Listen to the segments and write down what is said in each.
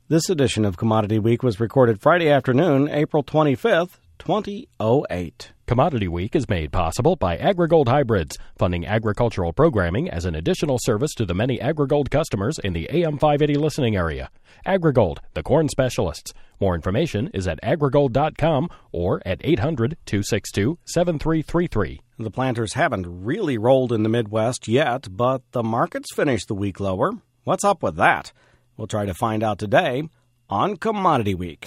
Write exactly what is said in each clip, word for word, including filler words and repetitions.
This edition of Commodity Week was recorded Friday afternoon, April twenty-fifth, twenty oh eight. Commodity Week is made possible by AgriGold Hybrids, funding agricultural programming as an additional service to the many AgriGold customers in the A M five eighty listening area. AgriGold, the corn specialists. More information is at agrigold dot com or at eight hundred, two six two, seven three three three. The planters haven't really rolled in the Midwest yet, but the markets finished the week lower. What's up with that? We'll try to find out today on Commodity Week.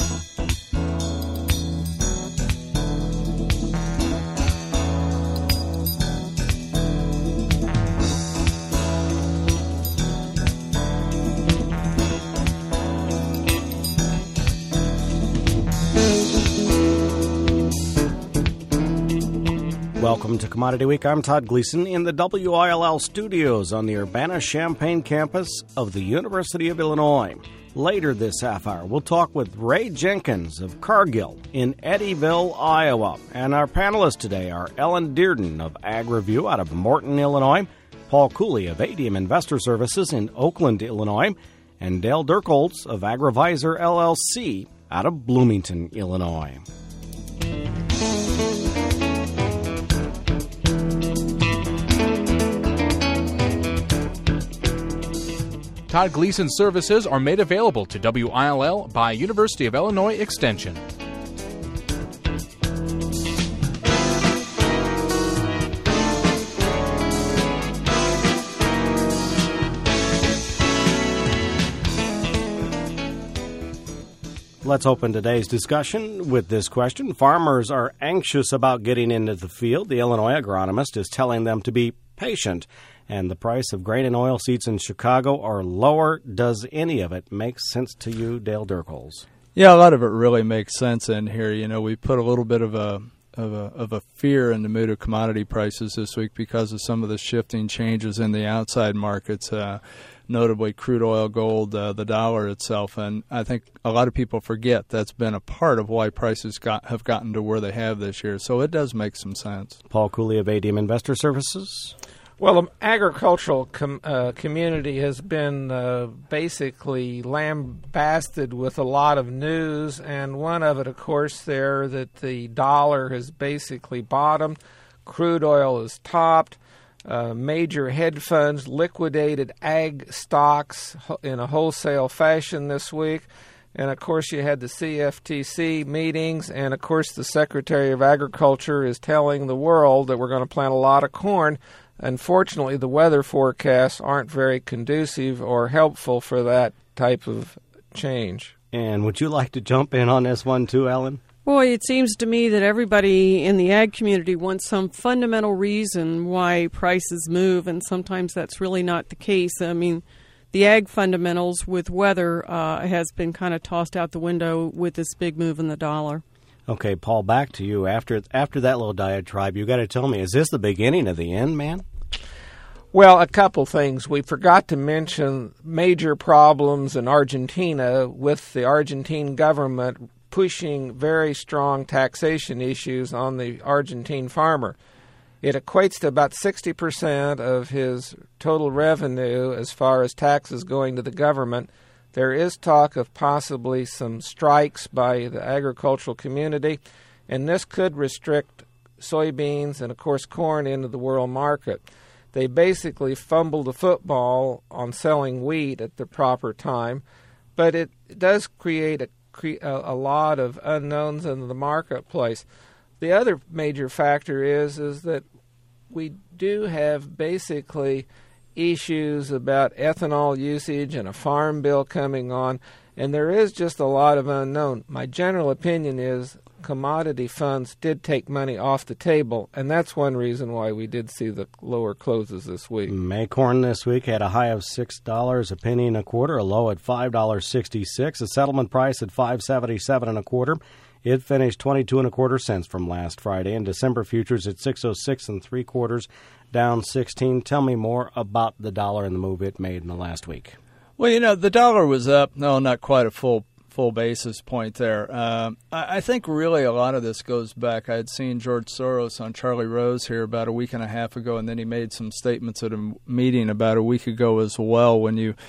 Welcome to Commodity Week. I'm Todd Gleason in the W I L L studios on the Urbana-Champaign campus of the University of Illinois. Later this half hour, we'll talk with Ray Jenkins of Cargill in Eddyville, Iowa. And our panelists today are Ellen Dearden of AgriView out of Morton, Illinois, Paul Cooley of A D M Investor Services in Oakland, Illinois, and Dale Dirkholz of AgriVisor L L C out of Bloomington, Illinois. Todd Gleason services are made available to W I L L by University of Illinois Extension. Let's open today's discussion with this question. Farmers are anxious about getting into the field. The Illinois agronomist is telling them to be patient. And the price of grain and oilseeds in Chicago are lower. Does any of it make sense to you, Dale Dirkholz? Yeah, a lot of it really makes sense in here. You know, we put a little bit of a of a of a fear in the mood of commodity prices this week because of some of the shifting changes in the outside markets, uh, notably crude oil, gold, uh, the dollar itself. And I think a lot of people forget that's been a part of why prices got have gotten to where they have this year. So it does make some sense. Paul Cooley of A D M Investor Services. Well, the agricultural com- uh, community has been uh, basically lambasted with a lot of news, and one of it, of course, there that the dollar has basically bottomed, crude oil is topped, uh, major hedge funds liquidated ag stocks in a wholesale fashion this week, and, of course, you had the C F T C meetings, and, of course, the Secretary of Agriculture is telling the world that we're going to plant a lot of corn. Unfortunately, the weather forecasts aren't very conducive or helpful for that type of change. And would you like to jump in on this one too, Ellen? Boy, it seems to me that everybody in the ag community wants some fundamental reason why prices move, and sometimes that's really not the case. I mean, the ag fundamentals with weather uh, has been kind of tossed out the window with this big move in the dollar. Okay, Paul, back to you. After after that little diatribe, you got to tell me, is this the beginning of the end, man? Well, a couple things. We forgot to mention major problems in Argentina with the Argentine government pushing very strong taxation issues on the Argentine farmer. It equates to about sixty percent of his total revenue as far as taxes going to the government. There is talk of possibly some strikes by the agricultural community, and this could restrict soybeans and, of course, corn into the world market. They basically fumbled the football on selling wheat at the proper time, but it does create a, a lot of unknowns in the marketplace. The other major factor is, is that we do have basically issues about ethanol usage and a farm bill coming on, and there is just a lot of unknown. My general opinion is commodity funds did take money off the table, and that's one reason why we did see the lower closes this week. May corn this week had a high of six dollars a penny and a quarter, a low at five dollars and sixty-six cents, a settlement price at five dollars and seventy-seven cents and a quarter. It finished twenty-two and a quarter cents from last Friday, and December futures at six oh six and three quarters, down sixteen. Tell me more about the dollar and the move it made in the last week. Well, you know, the dollar was up. No, not quite a full full basis point there. Uh, I, I think really a lot of this goes back. I had seen George Soros on Charlie Rose here about a week and a half ago, and then he made some statements at a meeting about a week ago as well. When you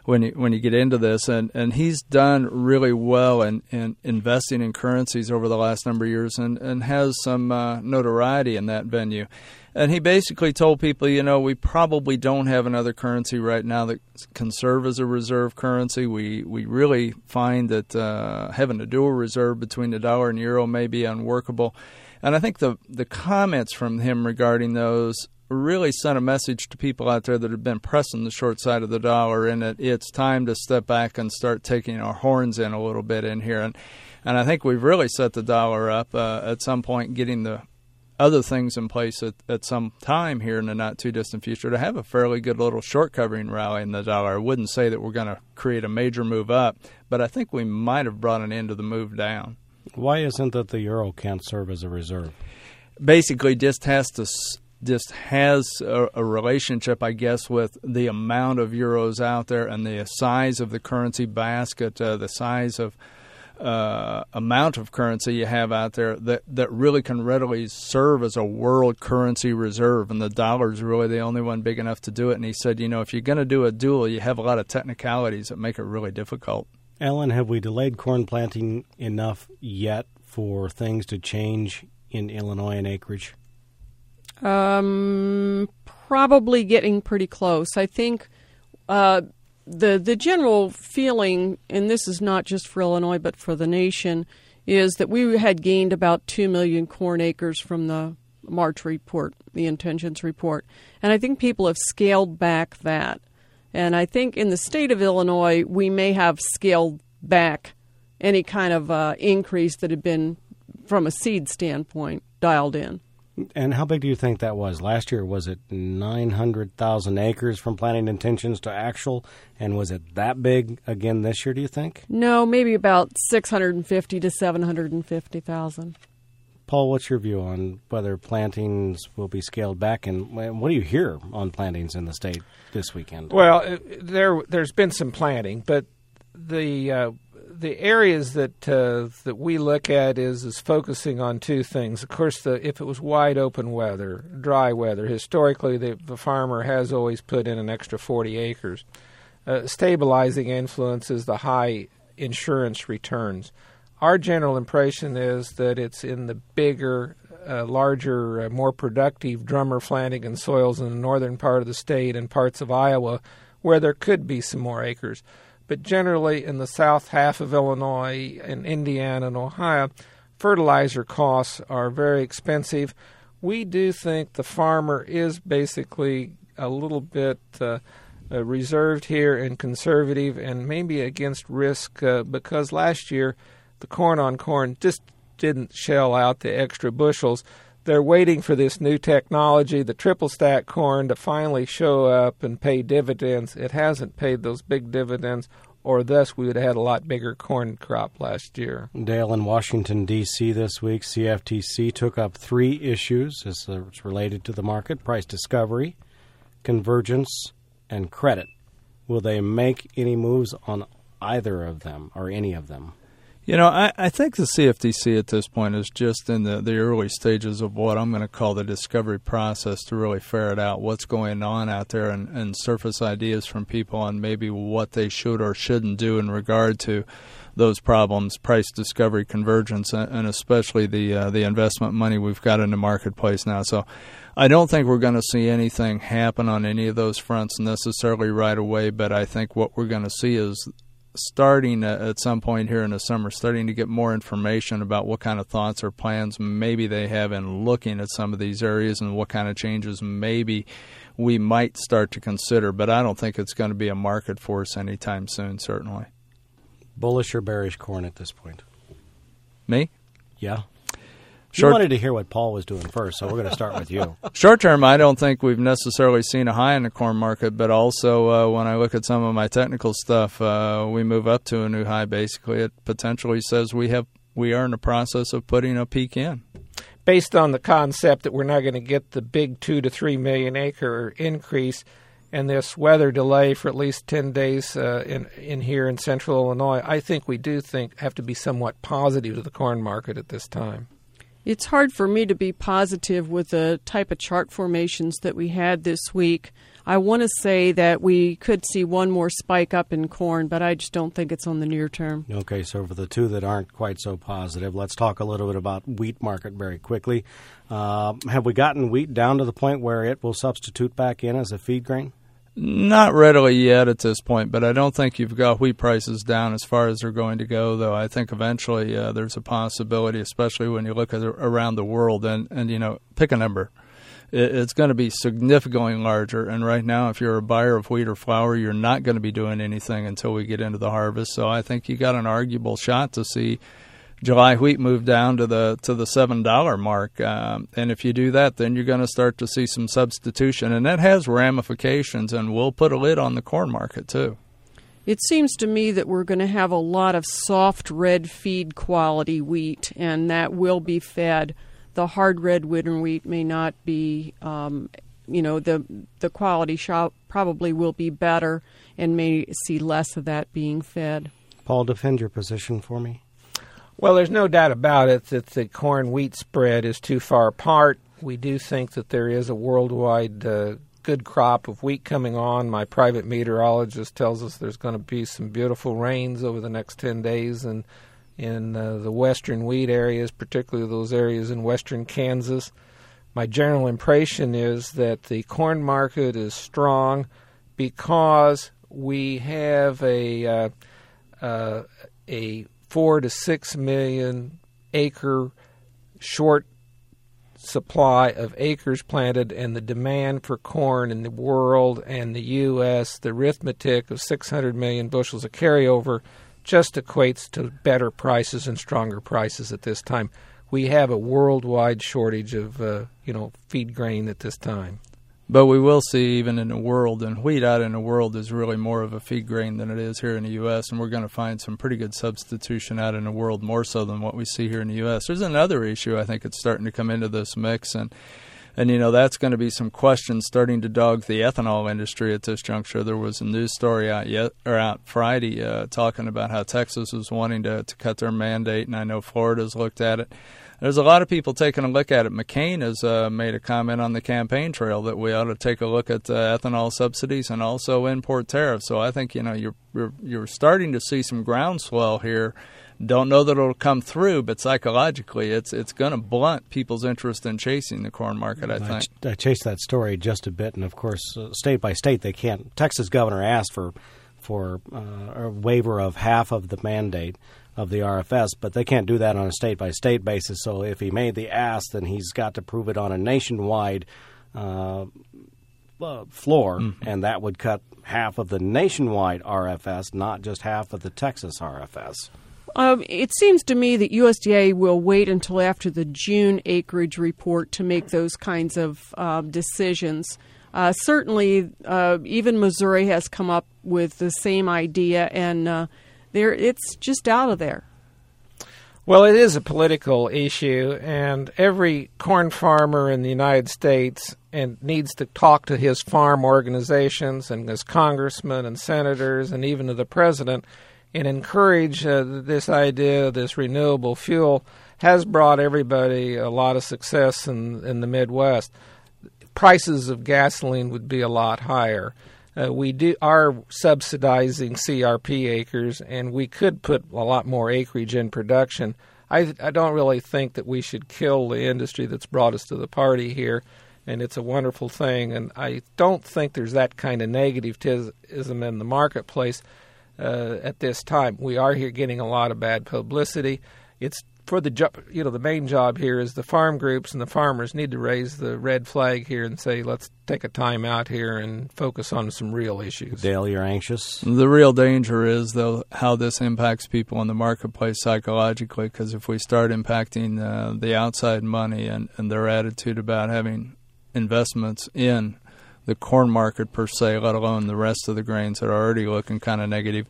when you when you get into this, and, and he's done really well in, in investing in currencies over the last number of years, and, and has some uh, notoriety in that venue. And he basically told people, you know, we probably don't have another currency right now that can serve as a reserve currency. We we really find that uh, having a dual reserve between the dollar and euro may be unworkable. And I think the the comments from him regarding those really sent a message to people out there that have been pressing the short side of the dollar, and that it's time to step back and start taking our horns in a little bit in here. And and I think we've really set the dollar up uh, at some point, getting the other things in place at, at some time here in the not-too-distant future to have a fairly good little short covering rally in the dollar. I wouldn't say that we're going to create a major move up, but I think we might have brought an end to the move down. Why isn't it the euro can't serve as a reserve? Basically, just has to just has a, a relationship, I guess, with the amount of euros out there and the size of the currency basket, uh, the size of uh, amount of currency you have out there that, that really can readily serve as a world currency reserve. And the dollar is really the only one big enough to do it. And he said, you know, if you're going to do a dual, you have a lot of technicalities that make it really difficult. Ellen, have we delayed corn planting enough yet for things to change in Illinois and acreage? Um, probably getting pretty close. I think uh, the the general feeling, and this is not just for Illinois but for the nation, is that we had gained about two million corn acres from the March report, the intentions report. And I think people have scaled back that. And I think in the state of Illinois, we may have scaled back any kind of uh, increase that had been, from a seed standpoint, dialed in. And how big do you think that was? Last year, was it nine hundred thousand acres from planting intentions to actual? And was it that big again this year, do you think? No, maybe about six hundred fifty to seven hundred fifty thousand. Paul, what's your view on whether plantings will be scaled back? And what do you hear on plantings in the state this weekend? Well, there, there's been some planting, but the uh, the areas that uh, that we look at is is focusing on two things. Of course, the, if it was wide open weather, dry weather, historically the, the farmer has always put in an extra forty acres. Uh, stabilizing influence is the high insurance returns. Our general impression is that it's in the bigger, uh, larger, uh, more productive drummer Flanagan soils in the northern part of the state and parts of Iowa where there could be some more acres. But generally in the south half of Illinois and Indiana and Ohio, fertilizer costs are very expensive. We do think the farmer is basically a little bit uh, uh, reserved here and conservative and maybe against risk uh, because last year the corn on corn just didn't shell out the extra bushels. They're waiting for this new technology, the triple stack corn, to finally show up and pay dividends. It hasn't paid those big dividends, or thus we would have had a lot bigger corn crop last year. Dale, in Washington, D C this week, C F T C took up three issues as it's related to the market: price discovery, convergence, and credit. Will they make any moves on either of them or any of them? You know, I, I think the C F T C at this point is just in the, the early stages of what I'm going to call the discovery process to really ferret out what's going on out there and, and surface ideas from people on maybe what they should or shouldn't do in regard to those problems, price discovery, convergence, and especially the uh, the investment money we've got in the marketplace now. So I don't think we're going to see anything happen on any of those fronts necessarily right away, but I think what we're going to see is starting at some point here in the summer, starting to get more information about what kind of thoughts or plans maybe they have in looking at some of these areas and what kind of changes maybe we might start to consider. But I don't think it's going to be a market force anytime soon, certainly. Bullish or bearish corn at this point? Me? Yeah. Short, you wanted to hear what Paul was doing first, so we're going to start with you. Short term, I don't think we've necessarily seen a high in the corn market, but also uh, when I look at some of my technical stuff, uh, we move up to a new high. Basically, it potentially says we have we are in the process of putting a peak in. Based on the concept that we're not going to get the big two to three million acre increase, and this weather delay for at least ten days uh, in in here in central Illinois, I think we do think have to be somewhat positive to the corn market at this time. It's hard for me to be positive with the type of chart formations that we had this week. I want to say that we could see one more spike up in corn, but I just don't think it's on the near term. Okay, so for the two that aren't quite so positive, let's talk a little bit about wheat market very quickly. Uh, have we gotten wheat down to the point where it will substitute back in as a feed grain? Not readily yet at this point, but I don't think you've got wheat prices down as far as they're going to go, though. I think eventually uh, there's a possibility, especially when you look at it around the world, and, and you know, pick a number. It, it's going to be significantly larger, and right now if you're a buyer of wheat or flour, you're not going to be doing anything until we get into the harvest. So I think you got an arguable shot to see July wheat move down to the to the seven dollar mark, um, and if you do that, then you're going to start to see some substitution, and that has ramifications, and we'll put a lid on the corn market too. It seems to me that we're going to have a lot of soft red feed quality wheat, and that will be fed. The hard red winter wheat may not be, um, you know, the the quality shop probably will be better, and may see less of that being fed. Paul, defend your position for me. Well, there's no doubt about it that the corn-wheat spread is too far apart. We do think that there is a worldwide uh, good crop of wheat coming on. My private meteorologist tells us there's going to be some beautiful rains over the next ten days in, in uh, the western wheat areas, particularly those areas in western Kansas. My general impression is that the corn market is strong because we have a uh, uh, a four to six million acre short supply of acres planted, and the demand for corn in the world and the U S, the arithmetic of six hundred million bushels of carryover just equates to better prices and stronger prices at this time. We have a worldwide shortage of uh, you know feed grain at this time. But we will see even in the world, and wheat out in the world is really more of a feed grain than it is here in the U S, and we're going to find some pretty good substitution out in the world, more so than what we see here in the U S. There's another issue I think it's starting to come into this mix, and, and you know, that's going to be some questions starting to dog the ethanol industry at this juncture. There was a news story out yet, or out Friday uh, talking about how Texas was wanting to, to cut their mandate, and I know Florida's looked at it. There's a lot of people taking a look at it. McCain has uh, made a comment on the campaign trail that we ought to take a look at uh, ethanol subsidies and also import tariffs. So I think, you know, you're, you're you're starting to see some groundswell here. Don't know that it'll come through, but psychologically it's it's going to blunt people's interest in chasing the corn market, I think. I, I chased that story just a bit, and of course, uh, state by state, they can't. Texas governor asked for, for uh, a waiver of half of the mandate of the R F S, but they can't do that on a state-by-state basis. So if he made the ask, then he's got to prove it on a nationwide uh, uh, floor, mm-hmm. and that would cut half of the nationwide R F S, not just half of the Texas R F S. Um, it seems to me that U S D A will wait until after the June acreage report to make those kinds of uh, decisions. Uh, certainly, uh, even Missouri has come up with the same idea, and uh, There, it's just out of there. Well, it is a political issue, and every corn farmer in the United States and needs to talk to his farm organizations and his congressmen and senators and even to the president and encourage uh, this idea, this renewable fuel has brought everybody a lot of success in, in the Midwest. Prices of gasoline would be a lot higher. Uh, we do are subsidizing C R P acres, and we could put a lot more acreage in production. I, I don't really think that we should kill the industry that's brought us to the party here, and it's a wonderful thing. And I don't think there's that kind of negativism in the marketplace uh, at this time. We are here getting a lot of bad publicity. It's for the job, you know, the main job here is the farm groups and the farmers need to raise the red flag here and say, let's take a time out here and focus on some real issues. Dale, you're anxious? The real danger is, though, how this impacts people in the marketplace psychologically, because if we start impacting uh, the outside money and, and their attitude about having investments in the corn market per se, let alone the rest of the grains that are already looking kind of negative,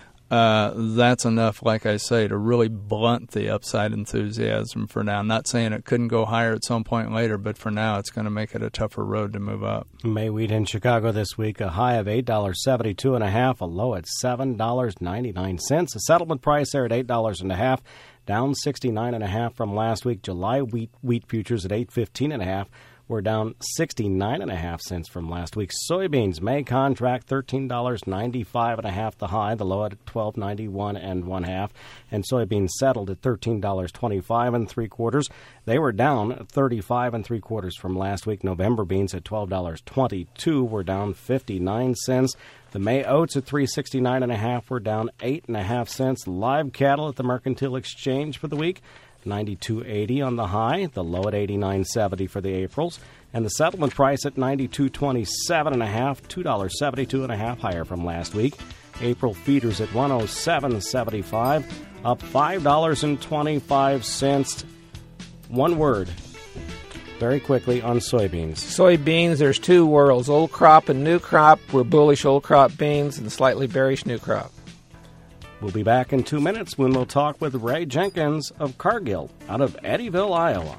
Uh, that's enough, like I say, to really blunt the upside enthusiasm for now. I'm not saying it couldn't go higher at some point later, but for now it's going to make it a tougher road to move up. May wheat in Chicago this week, a high of eight dollars and seventy-two cents and a half, a low at seven dollars and ninety-nine cents. A settlement price there at eight dollars and a half, down sixty-nine and a half from last week. July wheat wheat futures at eight fifteen and a half. were down sixty-nine and a half cents from last week. Soybeans, May contract, thirteen dollars and ninety-five and a half the high, the low at twelve ninety-one and one half. And soybeans settled at thirteen dollars and twenty-five and three quarters. They were down thirty-five and three quarters from last week. November beans at twelve dollars and twenty-two were down fifty-nine cents. The May oats at three sixty-nine and a half were down eight and a half cents. Live cattle at the Mercantile Exchange for the week, ninety-two eighty on the high, the low at eighty-nine seventy for the Aprils, and the settlement price at ninety-two twenty-seven and a half, two dollars seventy-two and a half higher from last week. April feeders at one oh seven seventy-five, up five dollars and twenty-five cents. One word, very quickly, on soybeans. Soybeans, there's two worlds, old crop and new crop. We're bullish old crop beans and slightly bearish new crop. We'll be back in two minutes when we'll talk with Ray Jenkins of Cargill out of Eddyville, Iowa.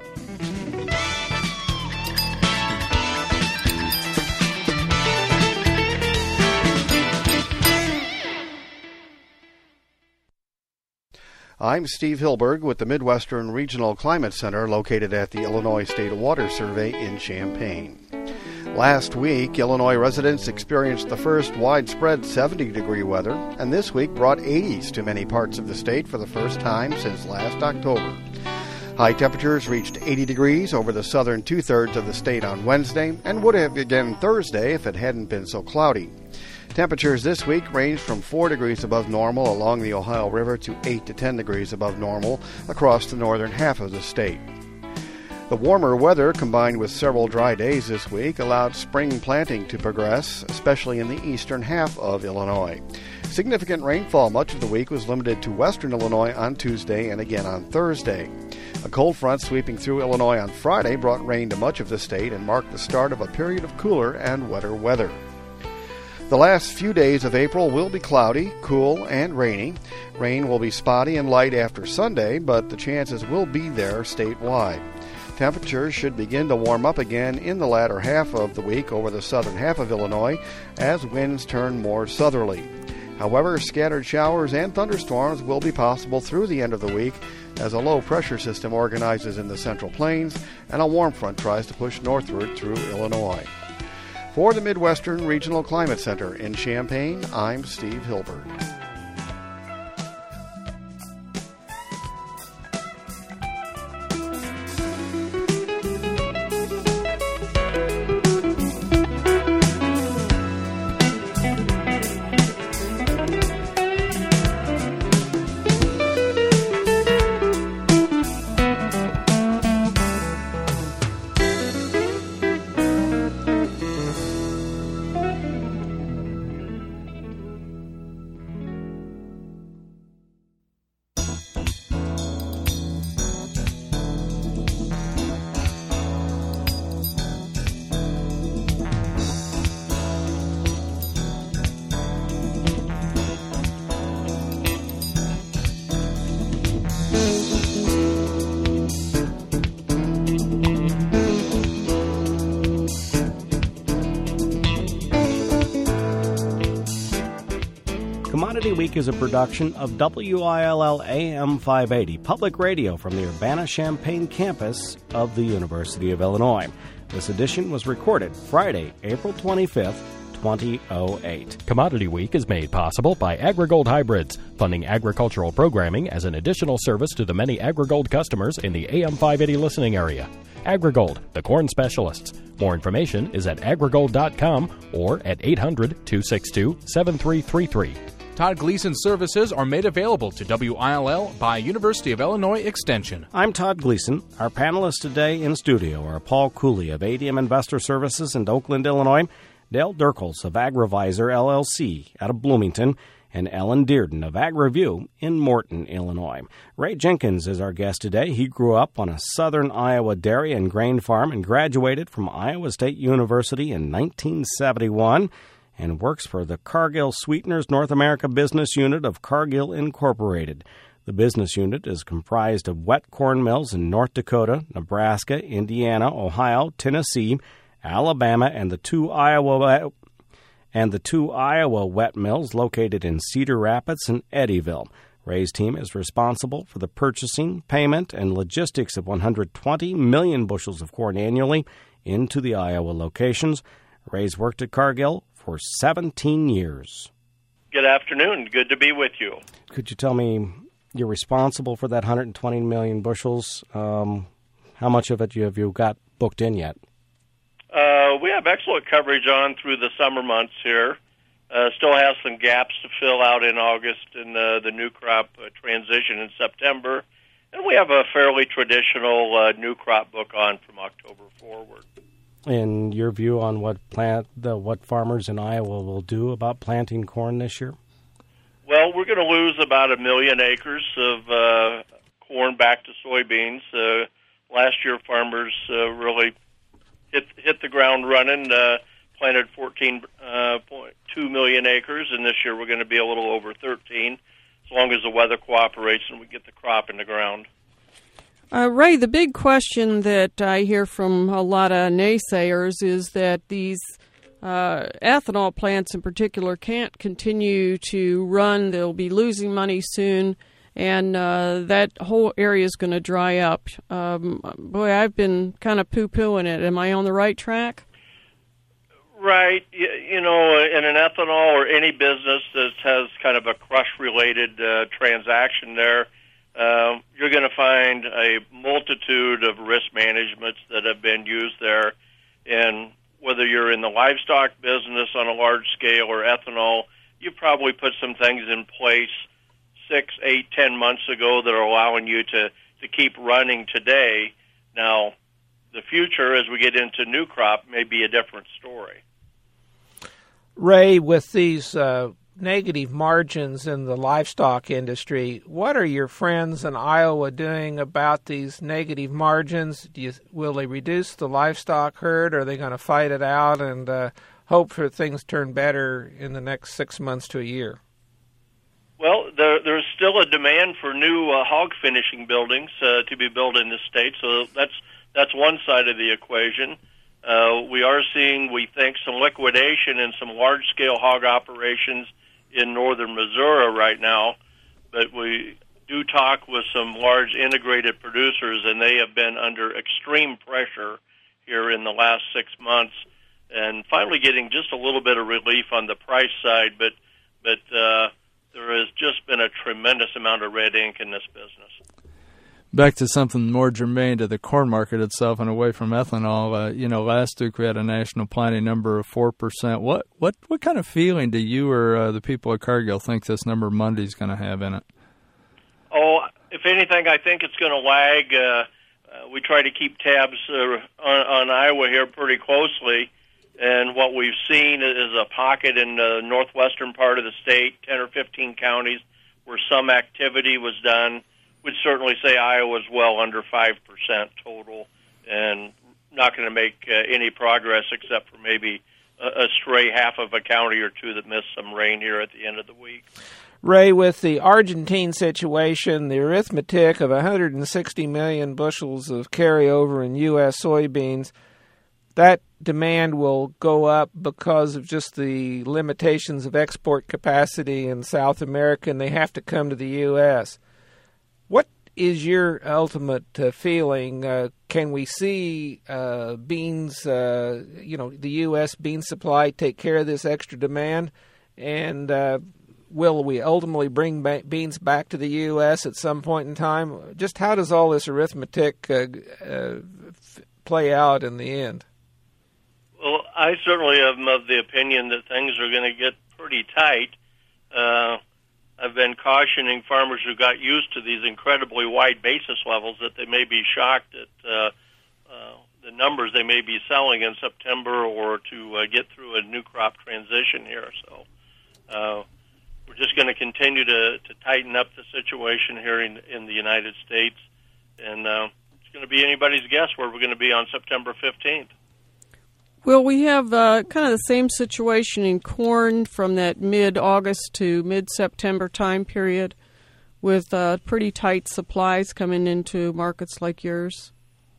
I'm Steve Hilberg with the Midwestern Regional Climate Center located at the Illinois State Water Survey in Champaign. Last week, Illinois residents experienced the first widespread seventy-degree weather, and this week brought eighties to many parts of the state for the first time since last October. High temperatures reached eighty degrees over the southern two-thirds of the state on Wednesday, and would have again Thursday if it hadn't been so cloudy. Temperatures this week ranged from four degrees above normal along the Ohio River to eight to ten degrees above normal across the northern half of the state. The warmer weather, combined with several dry days this week, allowed spring planting to progress, especially in the eastern half of Illinois. Significant rainfall much of the week was limited to western Illinois on Tuesday and again on Thursday. A cold front sweeping through Illinois on Friday brought rain to much of the state and marked the start of a period of cooler and wetter weather. The last few days of April will be cloudy, cool, and rainy. Rain will be spotty and light after Sunday, but the chances will be there statewide. Temperatures should begin to warm up again in the latter half of the week over the southern half of Illinois as winds turn more southerly. However, scattered showers and thunderstorms will be possible through the end of the week as a low-pressure system organizes in the Central Plains and a warm front tries to push northward through Illinois. For the Midwestern Regional Climate Center in Champaign, I'm Steve Hilberg. Commodity Week is a production of W I L L A M five eighty, public radio from the Urbana-Champaign campus of the University of Illinois. This edition was recorded Friday, April twenty-fifth, twenty oh eight. Commodity Week is made possible by AgriGold Hybrids, funding agricultural programming as an additional service to the many AgriGold customers in the A M five eighty listening area. AgriGold, the corn specialists. More information is at agrigold dot com or at eight hundred, two six two, seven three three three. Todd Gleason services are made available to W I L L by University of Illinois Extension. I'm Todd Gleason. Our panelists today in studio are Paul Cooley of A D M Investor Services in Oakland, Illinois, Dale Dirkels of AgriVisor L L C out of Bloomington, and Ellen Dearden of AgriView in Morton, Illinois. Ray Jenkins is our guest today. He grew up on a southern Iowa dairy and grain farm and graduated from Iowa State University in nineteen seventy-one and works for the Cargill Sweeteners North America business unit of Cargill Incorporated. The business unit is comprised of wet corn mills in North Dakota, Nebraska, Indiana, Ohio, Tennessee, Alabama, and the two Iowa and the two Iowa wet mills located in Cedar Rapids and Eddyville. Ray's team is responsible for the purchasing, payment, and logistics of one hundred twenty million bushels of corn annually into the Iowa locations. Ray's worked at Cargill for seventeen years. Good afternoon. Good to be with you. Could you tell me, you're responsible for that one hundred twenty million bushels. Um, how much of it have you got booked in yet? Uh, we have excellent coverage on through the summer months here. Uh, still have some gaps to fill out in August and uh, the new crop uh, transition in September. And we have a fairly traditional uh, new crop book on from October forward. In your view on what plant the what farmers in Iowa will do about planting corn this year? Well, we're going to lose about a million acres of uh, corn back to soybeans. Uh, last year, farmers uh, really hit hit the ground running. Uh, planted fourteen point two million acres, and this year we're going to be a little over thirteen, as long as the weather cooperates and we get the crop in the ground. Uh, Ray, the big question that I hear from a lot of naysayers is that these uh, ethanol plants in particular can't continue to run. They'll be losing money soon, and uh, that whole area is going to dry up. Um, boy, I've been kind of poo-pooing it. Am I on the right track? Right. You, you know, in an ethanol or any business that has kind of a crush-related uh, transaction there, uh, you're going to find a multitude of risk managements that have been used there. And whether you're in the livestock business on a large scale or ethanol, you probably put some things in place six, eight, ten months ago that are allowing you to, to keep running today. Now, the future, as we get into new crop, may be a different story. Ray, with these uh, negative margins in the livestock industry, what are your friends in Iowa doing about these negative margins? Do you, will they reduce the livestock herd, or are they going to fight it out and uh, hope for things turn better in the next six months to a year? Well, there, there's still a demand for new uh, hog finishing buildings uh, to be built in the state, so that's that's one side of the equation. Uh, we are seeing, we think, some liquidation in some large-scale hog operations in northern Missouri right now, but we do talk with some large integrated producers, and they have been under extreme pressure here in the last six months, and finally getting just a little bit of relief on the price side, but but uh, there has just been a tremendous amount of red ink in this business. Back to something more germane to the corn market itself and away from ethanol. Uh, you know, last week we had a national planting number of four percent. What what what kind of feeling do you or uh, the people at Cargill think this number Monday is going to have in it? Oh, if anything, I think it's going to lag. Uh, uh, we try to keep tabs uh, on, on Iowa here pretty closely, and what we've seen is a pocket in the northwestern part of the state, ten or fifteen counties, where some activity was done. We'd certainly say Iowa's well under five percent total and not going to make uh, any progress except for maybe a, a stray half of a county or two that missed some rain here at the end of the week. Ray, with the Argentine situation, the arithmetic of one hundred sixty million bushels of carryover in U S soybeans, that demand will go up because of just the limitations of export capacity in South America, and they have to come to the U S What is your ultimate uh, feeling? Uh, can we see uh, beans, uh, you know, the U S bean supply take care of this extra demand? And uh, will we ultimately bring ba- beans back to the U S at some point in time? Just how does all this arithmetic uh, uh, f- play out in the end? Well, I certainly am of the opinion that things are going to get pretty tight. Uh, I've been cautioning farmers who got used to these incredibly wide basis levels that they may be shocked at uh, uh, the numbers they may be selling in September or to uh, get through a new crop transition here. So uh, we're just going to continue to, to tighten up the situation here in, in the United States, and uh, it's going to be anybody's guess where we're going to be on September fifteenth. Well, we have uh, kind of the same situation in corn from that mid-August to mid-September time period with uh, pretty tight supplies coming into markets like yours.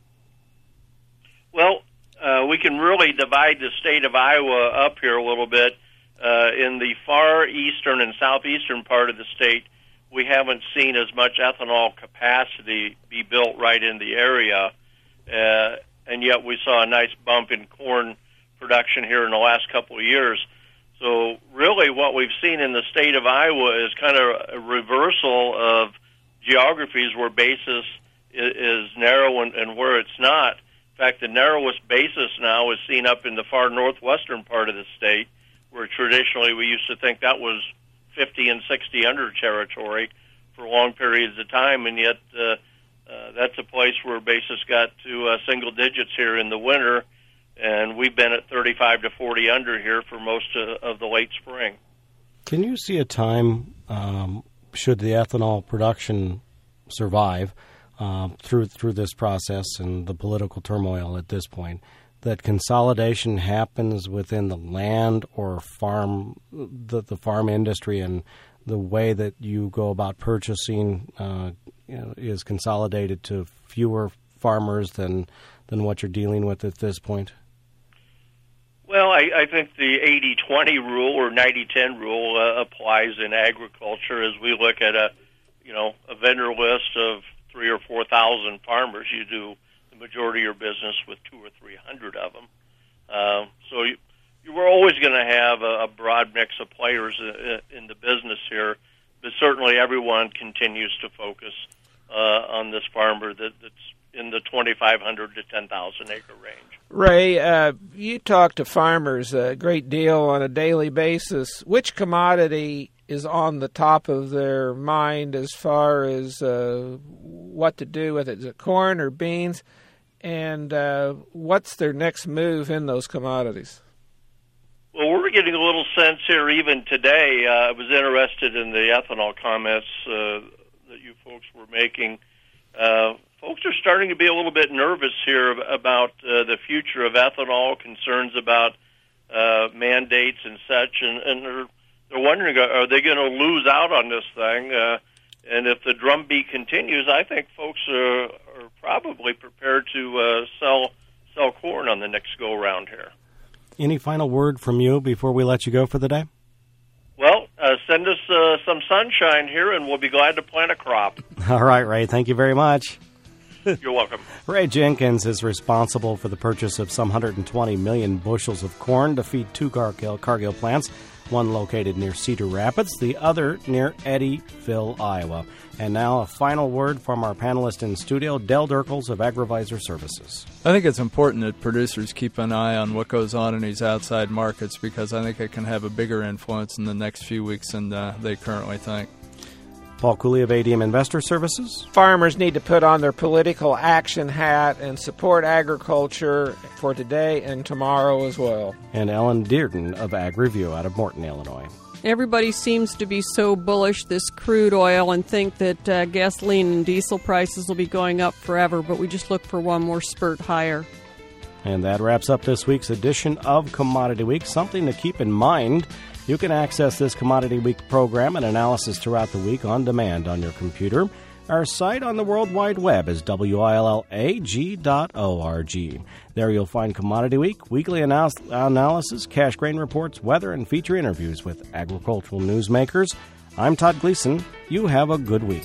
Well, uh, we can really divide the state of Iowa up here a little bit. Uh, in the far eastern and southeastern part of the state, we haven't seen as much ethanol capacity be built right in the area. Uh, and yet we saw a nice bump in corn production here in the last couple of years. So really what we've seen in the state of Iowa is kind of a reversal of geographies where basis is, is narrow and, and where it's not. In fact, the narrowest basis now is seen up in the far northwestern part of the state, where traditionally we used to think that was fifty and sixty under territory for long periods of time, and yet uh, uh, that's a place where basis got to uh, single digits here in the winter, and we've been at thirty-five to forty under here for most of, of the late spring. Can you see a time, um, should the ethanol production survive uh, through through this process and the political turmoil at this point, that consolidation happens within the land or farm, the, the farm industry, and the way that you go about purchasing uh, you know, is consolidated to fewer farmers than than what you're dealing with at this point? Well, I, I think the eighty twenty rule or ninety ten rule uh, applies in agriculture. As we look at a, you know, a vendor list of three or four thousand farmers, you do the majority of your business with two or three hundred of them. Uh, so you, you were always going to have a, a broad mix of players in, in the business here, but certainly everyone continues to focus uh, on this farmer that, that's in the twenty-five hundred to ten thousand acre range. Ray, uh, you talk to farmers a great deal on a daily basis. Which commodity is on the top of their mind as far as uh, what to do with it? Is it corn or beans? And uh, what's their next move in those commodities? Well, we're getting a little sense here even today. Uh, I was interested in the ethanol comments uh, that you folks were making. Uh, folks are starting to be a little bit nervous here about uh, the future of ethanol, concerns about uh, mandates and such, and, and they're, they're wondering, are they going to lose out on this thing? Uh, and if the drumbeat continues, I think folks are, are probably prepared to uh, sell sell corn on the next go-around here. Any final word from you before we let you go for the day? Well, uh, send us uh, some sunshine here, and we'll be glad to plant a crop. All right, Ray. Thank you very much. You're welcome. Ray Jenkins is responsible for the purchase of some one hundred twenty million bushels of corn to feed two Cargill, Cargill plants, one located near Cedar Rapids, the other near Eddyville, Iowa. And now a final word from our panelist in studio, Del Dirkels of AgriVisor Services. I think it's important that producers keep an eye on what goes on in these outside markets, because I think it can have a bigger influence in the next few weeks than uh, they currently think. Paul Cooley of A D M Investor Services. Farmers need to put on their political action hat and support agriculture for today and tomorrow as well. And Ellen Dearden of AgReview out of Morton, Illinois. Everybody seems to be so bullish this crude oil and think that uh, gasoline and diesel prices will be going up forever, but we just look for one more spurt higher. And that wraps up this week's edition of Commodity Week. Something to keep in mind, you can access this Commodity Week program and analysis throughout the week on demand on your computer. Our site on the World Wide Web is W I L L A G dot org. There you'll find Commodity Week, weekly anal- analysis, cash grain reports, weather, and feature interviews with agricultural newsmakers. I'm Todd Gleason. You have a good week.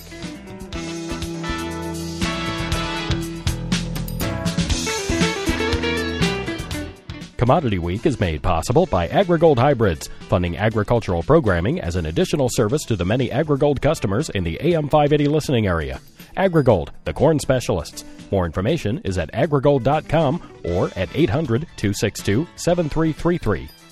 Commodity Week is made possible by AgriGold Hybrids, funding agricultural programming as an additional service to the many AgriGold customers in the A M five eighty listening area. AgriGold, the corn specialists. More information is at agrigold dot com or at eight hundred, two six two, seven three three three.